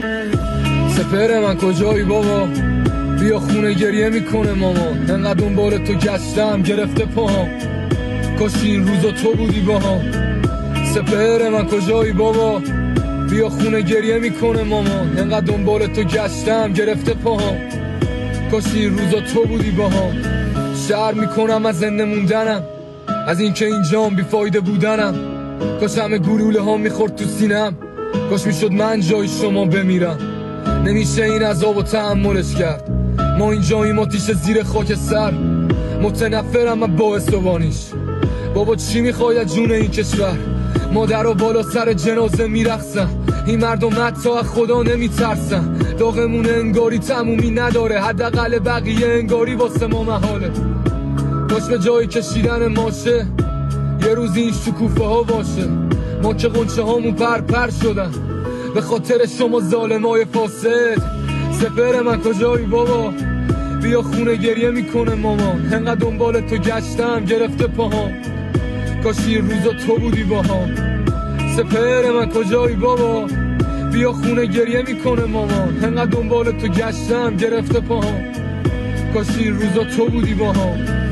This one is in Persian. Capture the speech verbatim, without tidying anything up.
سپهر من کجایی بابا؟ بیا خونه گریه میکنه مامان. انقدر دنبال تو گشتم گرفته پاهم، کاش این روزا تو بودی باهم. سپهر من کجایی بابا؟ بیا خونه گریه میکنه مامان. انقدر دنبال تو گشتم گرفته پاهم، کاش این روزا تو بودی باهم. شرم میکنم از زنده موندنم، از اینکه اینجام بیفایده بودنم. کاش همه گلوله ها میخورد تو سینم، کاش میشد من جای شما بمیرم. نمیشه این عذاب و تحملش کرد، ما اینجاییم آتیش زیر خاک سر. متنفرم من باعث بانیش. بابا چی میخوای از جون این کشور؟ مادر و بالا سر جنازه میرقصن، این مردم حتی از خدا نمیترسن. داغمون انگاری تمومی نداره، حداقل بقیه انگاری واسه ما محاله. کاش به جای کشیدن ماشه یه روز این شکوفه ها باشه. ما که غنچه هامون پر پر شدن به خاطر شما ظالمای فاسد. سپهر من کجایی بابا؟ بیا خونه گریه میکنه مامان. انقدر دنبال تو گشتم گرفته پاهم، کاش این روزا تو بودی باهم. سپهر من کجایی بابا؟ بیا خونه گریه میکنه مامان. انقدر دنبال تو گشتم گرفته پاهم، کاش این روزا تو بودی باهم.